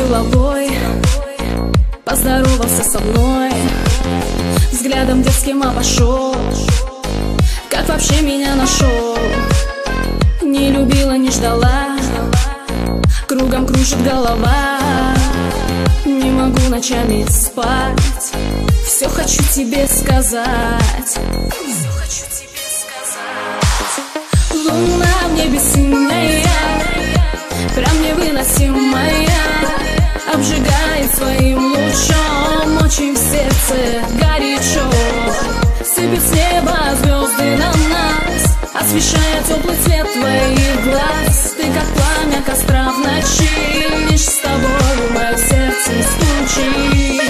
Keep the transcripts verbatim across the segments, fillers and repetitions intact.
головой, поздоровался со мной, взглядом детским обошел. Как вообще меня нашел? Не любила, не ждала, кругом кружит голова. Не могу ночами спать, все хочу тебе сказать, все хочу тебе сказать. Луна в небе синяя, прям невыносимая, обжигает своим лучом, очень в сердце горячо. Сыпет с неба звезды на нас, освещая теплый цвет твоих глаз. Ты как пламя костра в ночи, лишь с тобой мое сердце стучит.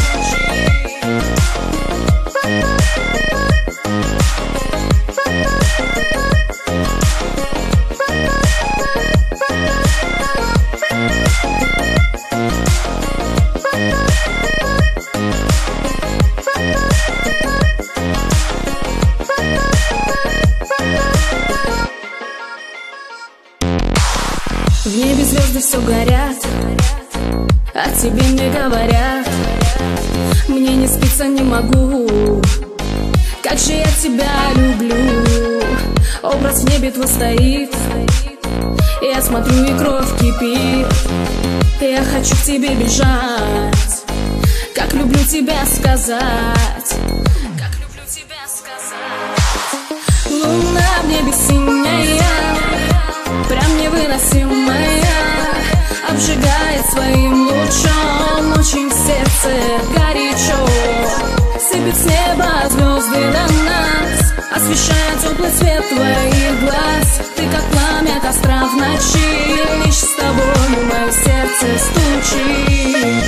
В небе звезды все горят, а тебе не говорят. Мне не спится, не могу, как же я тебя люблю. Образ в небе твой стоит, я смотрю и кровь кипит. Я хочу к тебе бежать, как люблю тебя сказать, как люблю тебя сказать. Луна в небе синяя, прям невыносимая, обжигает своим лучом, очень в сердце горячо. Сыпет с неба звезды на нас, освещая теплый цвет твоих глаз. Ты как пламя костра в ночи, лишь с тобой мое сердце стучит.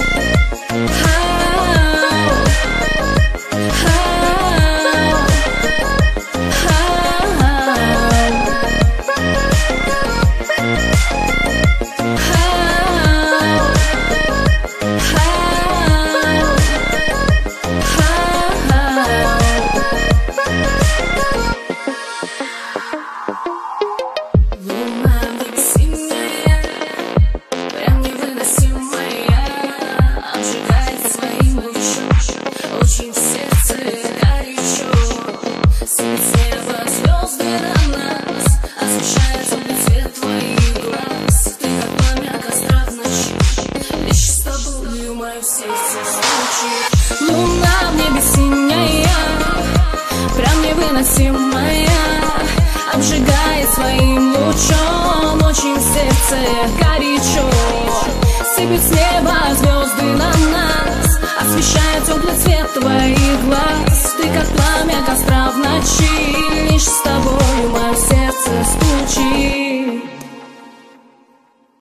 Луна в небе синяя, прям невыносимая, обжигает своим лучом, очень в сердце горячо. Сыпет с неба звезды на нас, освещая теплый цвет твоих глаз. Ты как пламя костра в ночи, лишь с тобой мое сердце стучит.